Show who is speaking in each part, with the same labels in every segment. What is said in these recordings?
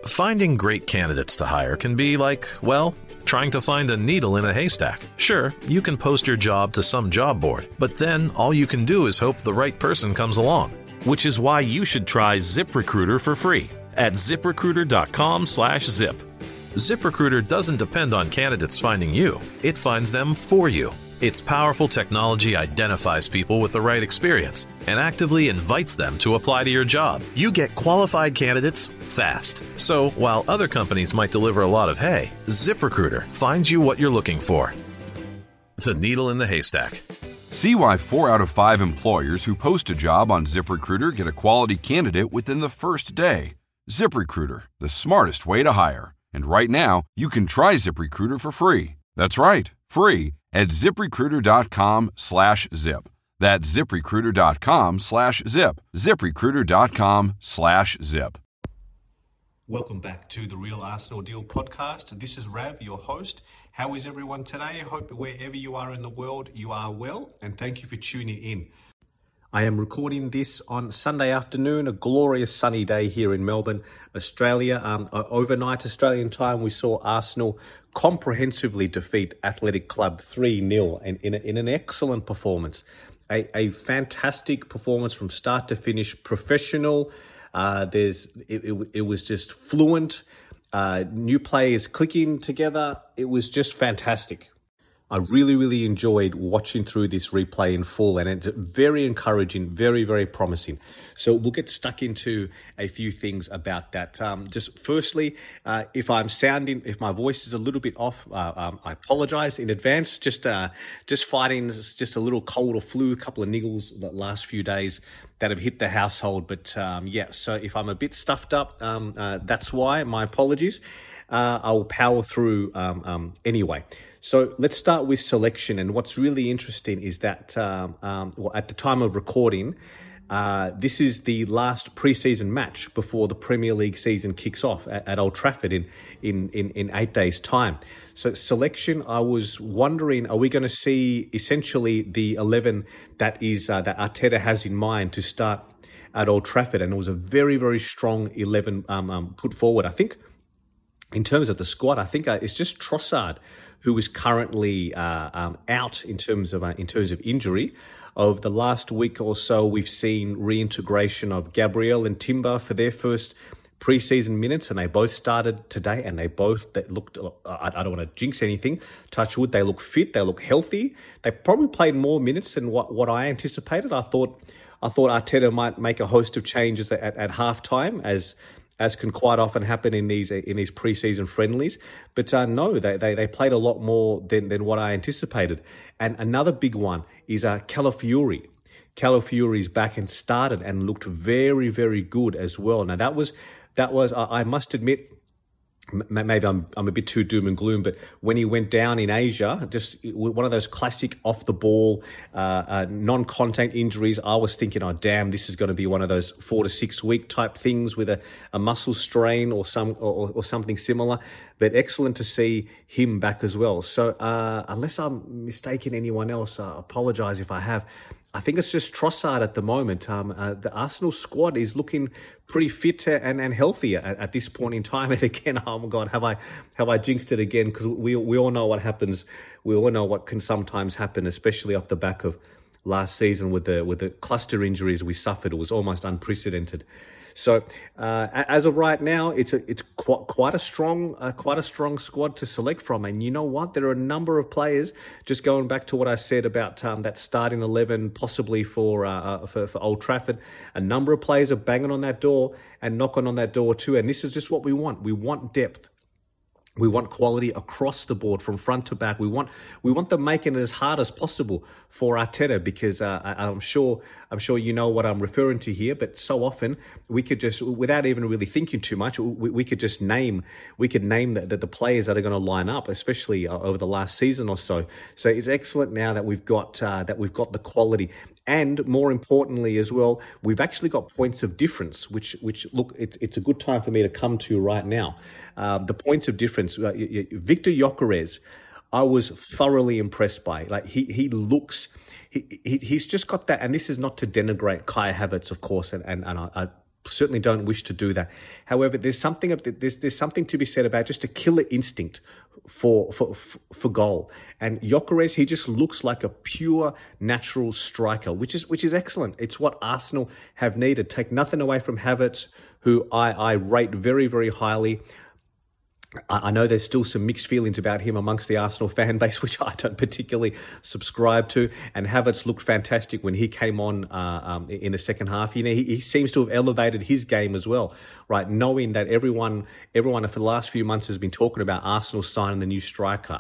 Speaker 1: Finding great candidates to hire can be like, well, trying to find a needle in a haystack. Sure, you can post your job to some job board, but then all you can do is hope the right person comes along. Which is why you should try ZipRecruiter for free at ZipRecruiter.com/zip. ZipRecruiter doesn't depend on candidates finding you. It finds them for you. Its powerful technology identifies people with the right experience and actively invites them to apply to your job. You get qualified candidates fast. So while other companies might deliver a lot of hay, ZipRecruiter finds you what you're looking for. The needle in the haystack.
Speaker 2: See why 4 out of 5 employers who post a job on ZipRecruiter get a quality candidate within the first day. ZipRecruiter, the smartest way to hire. And right now, you can try ZipRecruiter for free. That's right, free at ZipRecruiter.com/zip. That's ZipRecruiter.com/zip. ZipRecruiter.com/zip.
Speaker 3: Welcome back to the Real Arsenal Deal podcast. This is Rav, your host. How is everyone today? I hope wherever you are in the world, you are well, and thank you for tuning in. I am recording this on Sunday afternoon, a glorious sunny day here in Melbourne, Australia. Overnight Australian time, we saw Arsenal comprehensively defeat Athletic Club 3-0 in an excellent performance. A fantastic performance from start to finish, professional. It was just fluent. New players clicking together. It was just fantastic. I really enjoyed watching through this replay in full, and it's very encouraging, very, very promising. So we'll get stuck into a few things about that. Just firstly, if my voice is a little bit off, I apologize in advance. Just fighting just a little cold or flu, a couple of niggles the last few days that have hit the household. But so if I'm a bit stuffed up, that's why. My apologies. I will power through anyway. So let's start with selection. And what's really interesting is that at the time of recording, this is the last pre-season match before the Premier League season kicks off at Old Trafford in 8 days' time. So selection, I was wondering, are we going to see essentially the 11 that Arteta has in mind to start at Old Trafford? And it was a very, very strong 11 put forward. I think in terms of the squad, I think it's just Trossard who is currently out in terms of injury. Over the last week or so, we've seen reintegration of Gabriel and Timber for their first preseason minutes, and they both started today, and they looked, I don't want to jinx anything, touch wood, they look fit, they look healthy. They probably played more minutes than what I anticipated. I thought Arteta might make a host of changes at halftime, as can quite often happen in these preseason friendlies. But no, they played a lot more than what I anticipated. And another big one is Calafiori. Calafiori's back and started and looked very, very good as well. Now that was I must admit, maybe I'm a bit too doom and gloom, but when he went down in Asia, just one of those classic off the ball, non-contact injuries, I was thinking, oh damn, this is going to be one of those 4 to 6 week type things with a muscle strain or something similar. But excellent to see him back as well. So unless I'm mistaken anyone else, I apologize if I have. I think it's just Trossard at the moment. The Arsenal squad is looking pretty fit and healthy at this point in time. And again, oh my God, have I jinxed it again? Because we all know what happens. We all know what can sometimes happen, especially off the back of last season with the cluster injuries we suffered. It was almost unprecedented. So as of right now, it's quite a strong squad to select from. And you know what? There are a number of players. Just going back to what I said about that starting 11, possibly for Old Trafford. A number of players are banging on that door and knocking on that door too. And this is just what we want. We want depth. We want quality across the board from front to back. We want them making it as hard as possible for Arteta, because I'm sure you know what I'm referring to here. But so often we could just, without even really thinking too much, we could just name the players that are going to line up, especially over the last season or so. So it's excellent now that we've got the quality. And more importantly as well, we've actually got points of difference, which look, it's a good time for me to come to right now. The points of difference, Victor Gyökeres, I was thoroughly impressed by. Like he looks, he's just got that, and this is not to denigrate Kai Havertz, of course, and I certainly don't wish to do that. However, there's something to be said about just a killer instinct for goal. And Gyökeres, he just looks like a pure natural striker, which is excellent. It's what Arsenal have needed. Take nothing away from Havertz, who I rate very, very highly. I know there's still some mixed feelings about him amongst the Arsenal fan base, which I don't particularly subscribe to. And Havertz looked fantastic when he came on in the second half. He seems to have elevated his game as well, right? Knowing that everyone for the last few months has been talking about Arsenal signing the new striker,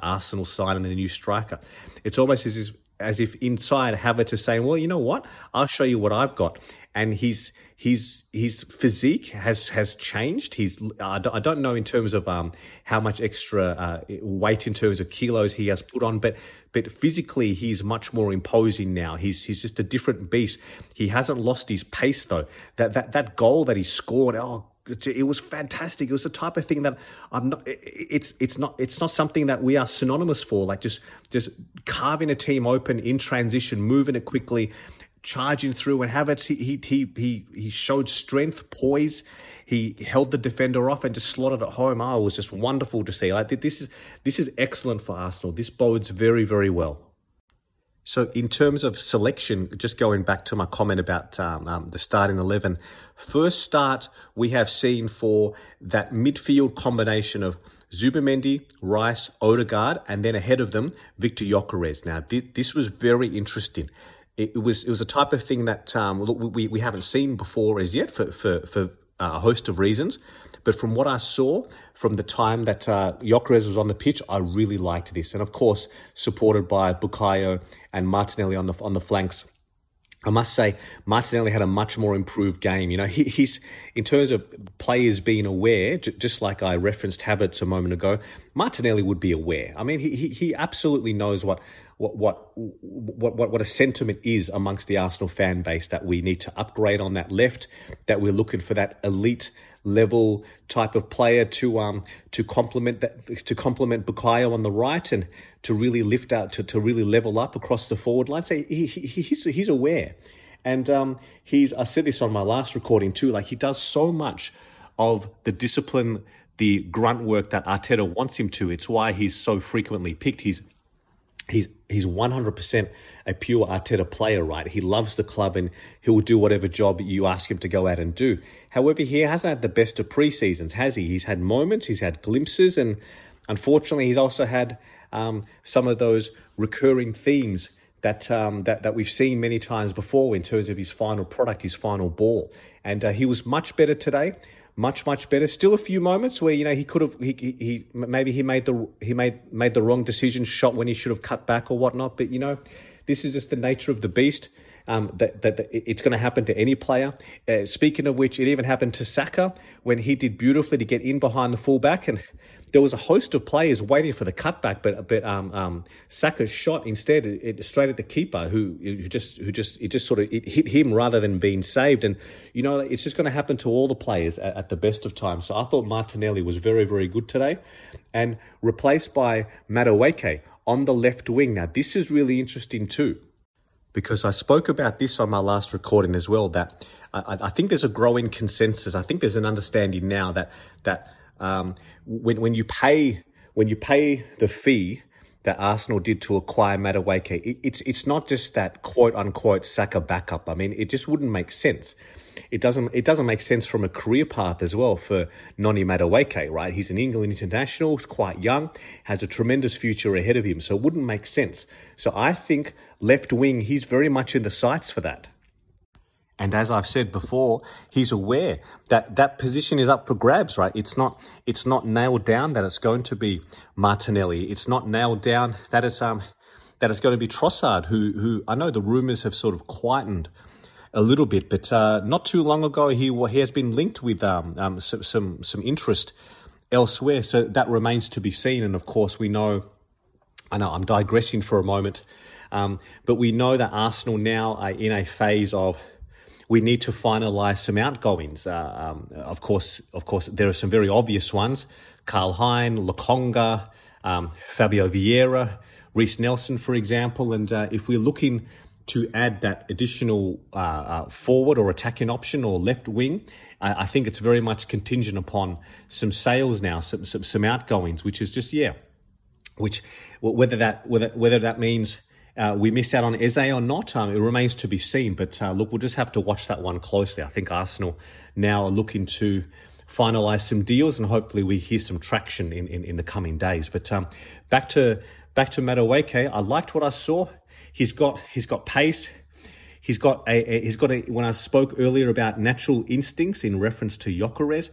Speaker 3: It's almost as if inside Havertz is saying, well, you know what? I'll show you what I've got. And his physique has changed. I don't know in terms of how much extra weight in terms of kilos he has put on, but physically he's much more imposing now. He's just a different beast. He hasn't lost his pace though. That goal that he scored, it was fantastic. It was the type of thing that it's not something that we are synonymous for. Like just carving a team open in transition, moving it quickly, charging through. And Havertz, he showed strength, poise. He held the defender off and just slotted it home. It was just wonderful to see. Like this is excellent for Arsenal. This bodes very, very well. So in terms of selection, just going back to my comment about the starting 11, first start we have seen for that midfield combination of Zubimendi, Rice, Odegaard, and then ahead of them, Victor Gyökeres. Now, this was very interesting. It was a type of thing that we haven't seen before as yet for a host of reasons. But from what I saw from the time that Gyökeres was on the pitch, I really liked this. And of course, supported by Bukayo and Martinelli on the flanks. I must say, Martinelli had a much more improved game. He's in terms of players being aware, just like I referenced Havertz a moment ago, Martinelli would be aware. I mean, he absolutely knows what a sentiment is amongst the Arsenal fan base, that we need to upgrade on that left, that we're looking for that elite level type of player to complement Bukayo on the right, and to really lift out, to really level up across the forward line. So he's aware, and I said this on my last recording too. Like, he does so much of the discipline, the grunt work that Arteta wants him to. It's why he's so frequently picked. He's 100% a pure Arteta player, right? He loves the club and he will do whatever job you ask him to go out and do. However, he hasn't had the best of pre-seasons, has he? He's had moments, he's had glimpses, and unfortunately, he's also had some of those recurring themes that we've seen many times before in terms of his final product, his final ball. And he was much better today. Much better. Still a few moments where he could have maybe he made the wrong decision, shot when he should have cut back or whatnot. But this is just the nature of the beast. That it's going to happen to any player. Speaking of which, it even happened to Saka when he did beautifully to get in behind the fullback, and there was a host of players waiting for the cutback, but Saka's shot instead it straight at the keeper, who just hit him rather than being saved. And it's just going to happen to all the players at the best of times. So I thought Martinelli was very, very good today, and replaced by Madueke on the left wing. Now this is really interesting too, because I spoke about this on my last recording as well, that I think there's a growing consensus. I think there's an understanding now that when you pay the fee that Arsenal did to acquire Madueke, it's not just that quote unquote Saka backup. I mean, it just wouldn't make sense. It doesn't make sense from a career path as well for Noni Madueke, right? He's an England international, he's quite young, has a tremendous future ahead of him, so it wouldn't make sense. So I think left wing, he's very much in the sights for that. And as I've said before, he's aware that position is up for grabs, right? It's not nailed down that it's going to be Martinelli. It's not nailed down that it's going to be Trossard, who I know the rumours have sort of quietened a little bit, but not too long ago he has been linked with some interest elsewhere. So that remains to be seen. And of course, I know I'm digressing for a moment, but we know that Arsenal now are in a phase of, we need to finalise some outgoings. Of course, there are some very obvious ones: Karl Hein, Lokonga, Fabio Vieira, Reece Nelson, for example. And if we're looking to add that additional forward or attacking option or left wing. I think it's very much contingent upon some sales now, some outgoings, which is just whether that means we miss out on Eze or not, it remains to be seen. But look, we'll just have to watch that one closely. I think Arsenal now are looking to finalise some deals, and hopefully we hear some traction in the coming days. But back to Madueke, I liked what I saw. He's got pace. He's got a. When I spoke earlier about natural instincts in reference to Gyökeres,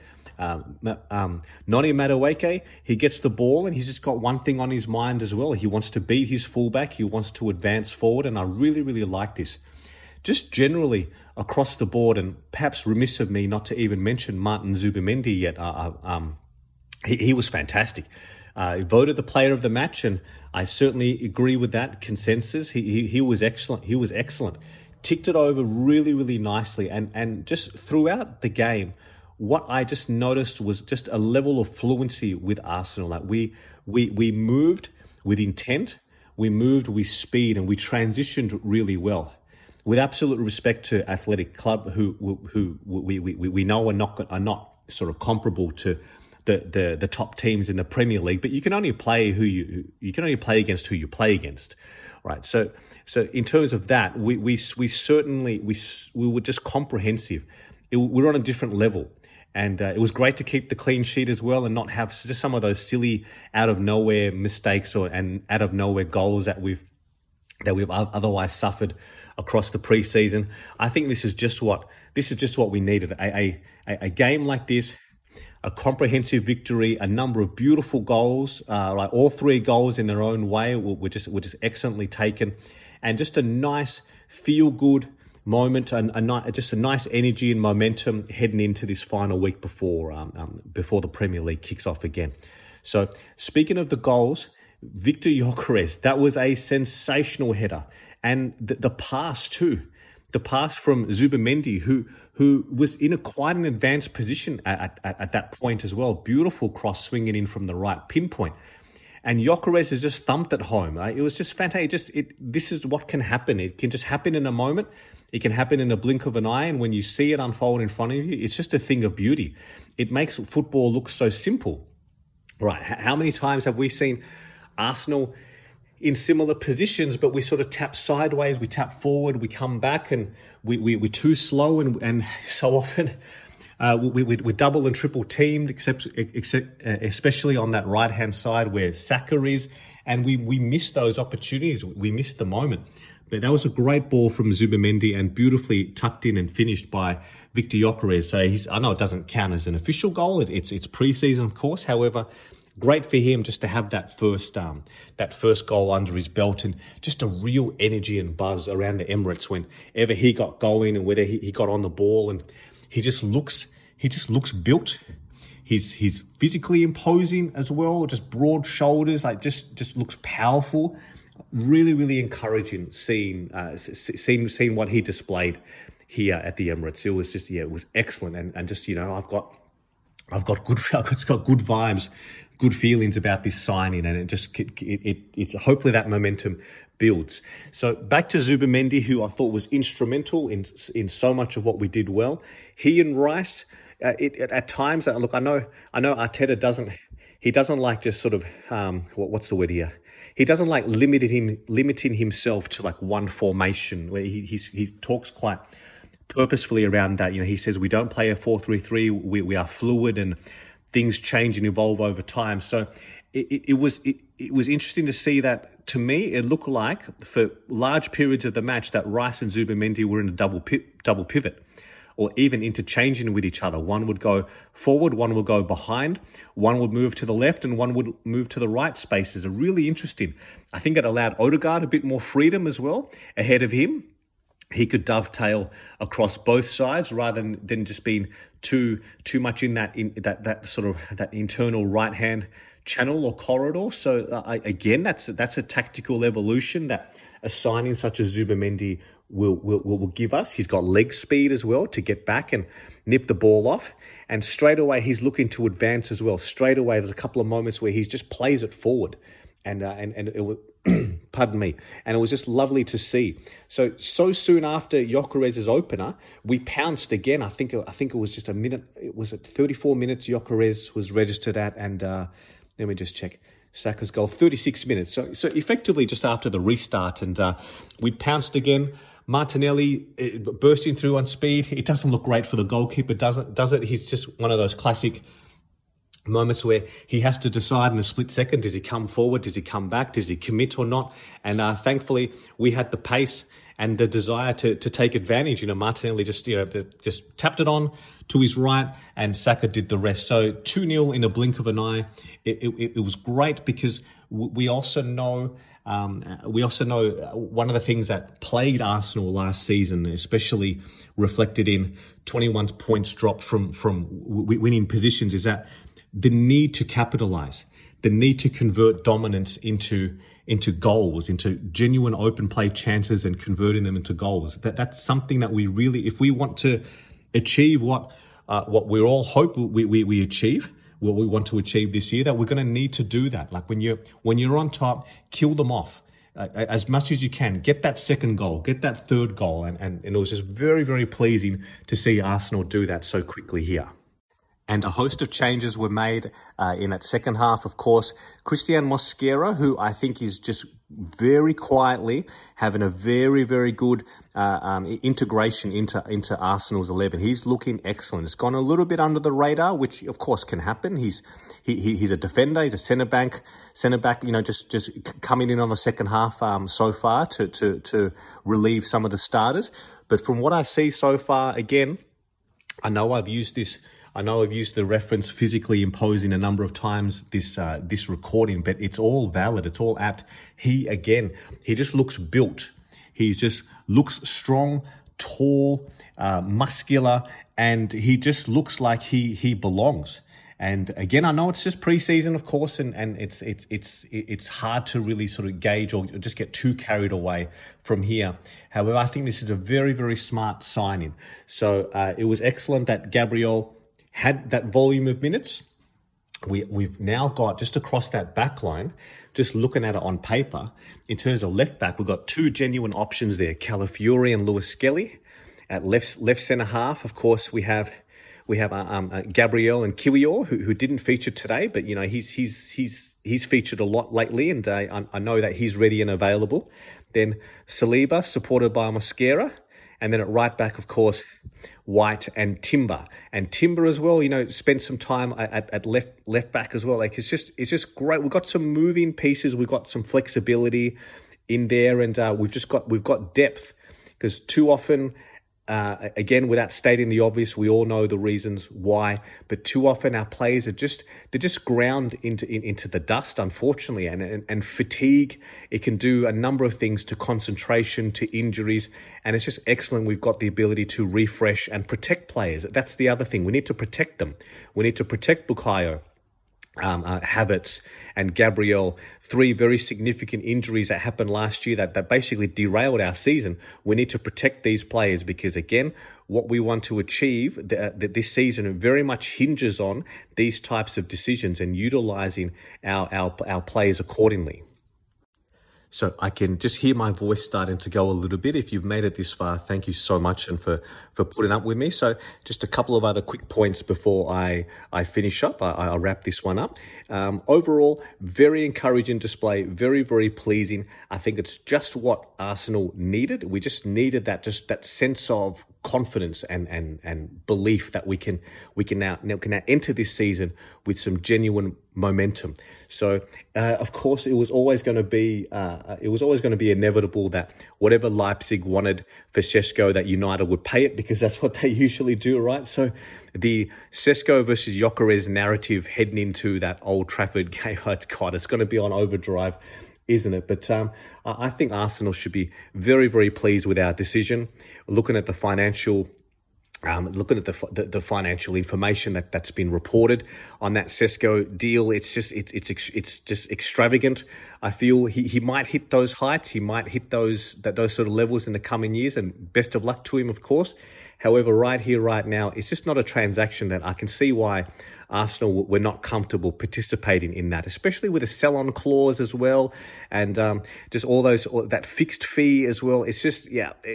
Speaker 3: Noni Madueke, he gets the ball and he's just got one thing on his mind as well. He wants to beat his fullback. He wants to advance forward, and I really, really like this. Just generally across the board, and perhaps remiss of me not to even mention Martin Zubimendi yet. He was fantastic. He voted the player of the match, and I certainly agree with that consensus. He was excellent. He was excellent. Ticked it over really, really nicely, and just throughout the game, what I just noticed was just a level of fluency with Arsenal. Like we moved with intent, we moved with speed, and we transitioned really well. With absolute respect to Athletic Club, who we know are not sort of comparable to the top teams in the Premier League, but you can only play against who you play against, right? So in terms of that, we certainly were just comprehensive. We're on a different level, and it was great to keep the clean sheet as well, and not have just some of those silly out of nowhere mistakes and out of nowhere goals that we've otherwise suffered across the preseason. I think this is just what we needed. A game like this, a comprehensive victory, a number of beautiful goals, like all three goals in their own way were just excellently taken, and just a nice feel-good moment, just a nice energy and momentum heading into this final week before the Premier League kicks off again. So speaking of the goals, Victor Gyökeres, that was a sensational header. And the pass too. The pass from Zubimendi, who was in quite an advanced position at that point as well. Beautiful cross swinging in from the right, pinpoint. And Gyökeres has just thumped it home. It was just fantastic. This is what can happen. It can just happen in a moment. It can happen in a blink of an eye. And when you see it unfold in front of you, it's just a thing of beauty. It makes football look so simple. Right. How many times have we seen Arsenal in similar positions, but we sort of tap sideways, we tap forward, we come back, and we're too slow, and so often we're double and triple teamed, except especially on that right hand side where Saka is, and we miss those opportunities, we miss the moment. But that was a great ball from Zubimendi and beautifully tucked in and finished by Victor Gyökeres. So I know it doesn't count as an official goal; it's pre-season, of course. However, great for him just to have that first goal under his belt, and just a real energy and buzz around the Emirates whenever he got going and whether he got on the ball, and he just looks built. He's physically imposing as well, just broad shoulders, like just looks powerful. Really, really encouraging seeing what he displayed here at the Emirates. It was excellent, and just I've got good vibes, good feelings about this signing, and it's hopefully that momentum builds. So back to Zubimendi, who I thought was instrumental in so much of what we did well. He and Rice, at times, look, I know Arteta doesn't like just sort of what's the word here? He doesn't like limiting himself to like one formation. Where he talks quite purposefully around that. He says we don't play a 4-3-3. We are fluid, and things change and evolve over time. So it was interesting to see that. To me, it looked like for large periods of the match that Rice and Zubimendi were in a double pivot, or even interchanging with each other. One would go forward, one would go behind, one would move to the left, and one would move to the right spaces. Really interesting. I think it allowed Odegaard a bit more freedom as well ahead of him. He could dovetail across both sides rather than just being too much in that sort of that internal right hand channel or corridor. So again, that's a tactical evolution that a signing such as Zubimendi will give us. He's got leg speed as well to get back and nip the ball off. And straight away, he's looking to advance as well. Straight away, there's a couple of moments where he just plays it forward. And Pardon me. And it was just lovely to see. So soon after Gyökeres's opener, we pounced again. I think it was just a minute. It was at 34 minutes Gyökeres was registered at, and let me just check. Saka's goal, 36 minutes. So effectively just after the restart, and we pounced again. Martinelli bursting through on speed. It doesn't look great for the goalkeeper, does it? He's just one of those classic moments where he has to decide in a split second, does he come forward, does he come back, does he commit or not? And thankfully, we had the pace and the desire to take advantage. Martinelli just tapped it on to his right, and Saka did the rest. So 2-0 in a blink of an eye. It was great because we also know one of the things that plagued Arsenal last season, especially reflected in 21 points dropped from winning positions, is that the need to capitalize, the need to convert dominance into goals, into genuine open play chances and converting them into goals. That's something that we really, if we want to achieve what we all hope we achieve, what we want to achieve this year, that we're going to need to do that. Like when you're on top, kill them off as much as you can. Get that second goal, get that third goal, and it was just very, very pleasing to see Arsenal do that so quickly here. And a host of changes were made in that second half, of course. Christian Mosquera, who I think is just very quietly having a very, very good integration into Arsenal's 11. He's looking excellent. It's gone a little bit under the radar, which of course can happen. He's a defender. He's a centre back. Just coming in on the second half so far to relieve some of the starters. But from what I see so far, again, I know I've used the reference physically imposing a number of times this recording, but it's all valid. It's all apt. He just looks built. He just looks strong, tall, muscular, and he just looks like he belongs. And again, I know it's just preseason, of course, and it's hard to really sort of gauge or just get too carried away from here. However, I think this is a very, very smart signing. So it was excellent that Gabriel had that volume of minutes. We've now got, just across that back line, just looking at it on paper, in terms of left back, we've got two genuine options there, Calafiori and Lewis Skelly. At left centre half, of course, we have Gabriel and Kiwior, who didn't feature today, but he's featured a lot lately, and I know that he's ready and available. Then Saliba, supported by Mosquera. And then at right back, of course, White and Timber. And Timber as well, spent some time at left back as well. Like it's just great. We've got some moving pieces. We've got some flexibility in there, and we've got depth, because too often, again, without stating the obvious, we all know the reasons why, but too often our players they're just ground into the dust, unfortunately, and fatigue. It can do a number of things to concentration, to injuries, and it's just excellent. We've got the ability to refresh and protect players. That's the other thing. We need to protect them. We need to protect Bukayo, Havertz and Gabriel, three very significant injuries that happened last year that basically derailed our season. We need to protect these players because, again, what we want to achieve this season very much hinges on these types of decisions and utilising our players accordingly. So I can just hear my voice starting to go a little bit. If you've made it this far, thank you so much and for putting up with me. So just a couple of other quick points before I finish up. I'll wrap this one up. Overall, very encouraging display, very, very pleasing. I think it's just what Arsenal needed. We just needed that sense of confidence and belief that we can now enter this season with some genuine momentum. So, of course, it was always going to be inevitable that whatever Leipzig wanted for Šeško, that United would pay it, because that's what they usually do, right? So, the Šeško versus Gyökeres narrative heading into that Old Trafford game, it's going to be on overdrive, isn't it? But I think Arsenal should be very, very pleased with our decision. Looking at the financial information that's been reported on that Šeško deal, it's just extravagant. I feel he might hit those heights, he might hit those sort of levels in the coming years, and best of luck to him, of course. However, right here, right now, it's just not a transaction that I can see why Arsenal were not comfortable participating in that, especially with a sell-on clause as well, and just all that fixed fee as well. It's just,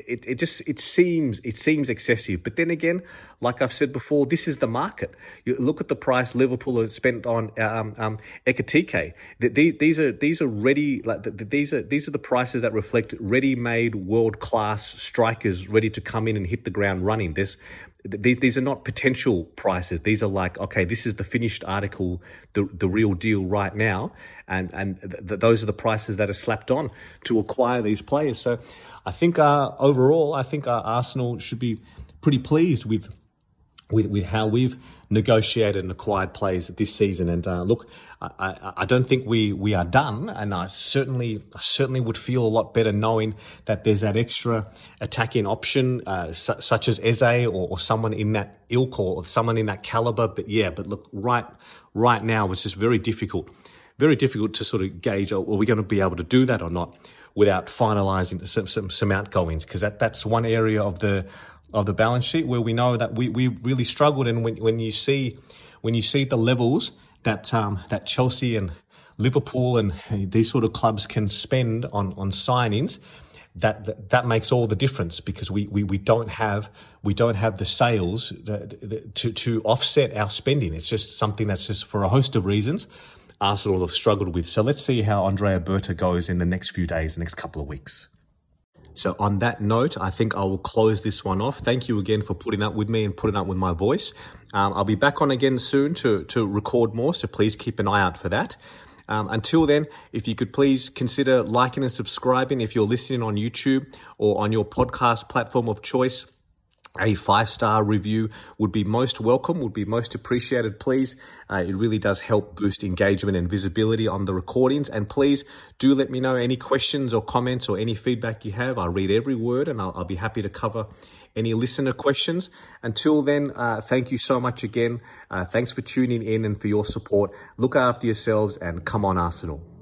Speaker 3: it seems excessive. But then again, like I've said before, this is the market. You look at the price Liverpool have spent on Ekitike. These are ready. These are the prices that reflect ready-made world-class strikers ready to come in and hit the ground running. These are not potential prices. These are like, okay, this is the finished article, the real deal right now, and those are the prices that are slapped on to acquire these players. So I think overall, Arsenal should be pretty pleased with how we've negotiated and acquired players this season. And look, I don't think we are done, and I certainly would feel a lot better knowing that there's that extra attacking option, such as Eze or someone in that ilk or someone in that caliber. But look, right now it's just very difficult to sort of gauge, are we going to be able to do that or not without finalising some outgoings, because that's one area of the balance sheet where we know that we really struggled. And when you see the levels that Chelsea and Liverpool and these sort of clubs can spend on signings, that makes all the difference, because we don't have the sales to offset our spending. It's just something that's just, for a host of reasons, Arsenal have struggled with. So let's see how Andrea Berta goes in the next few days, the next couple of weeks. So on that note, I think I will close this one off. Thank you again for putting up with me and putting up with my voice. I'll be back on again soon to record more, so please keep an eye out for that. Until then, if you could please consider liking and subscribing if you're listening on YouTube or on your podcast platform of choice. A 5-star review would be most welcome, would be most appreciated, please. It really does help boost engagement and visibility on the recordings. And please do let me know any questions or comments or any feedback you have. I read every word, and I'll be happy to cover any listener questions. Until then, thank you so much again. Thanks for tuning in and for your support. Look after yourselves, and come on, Arsenal.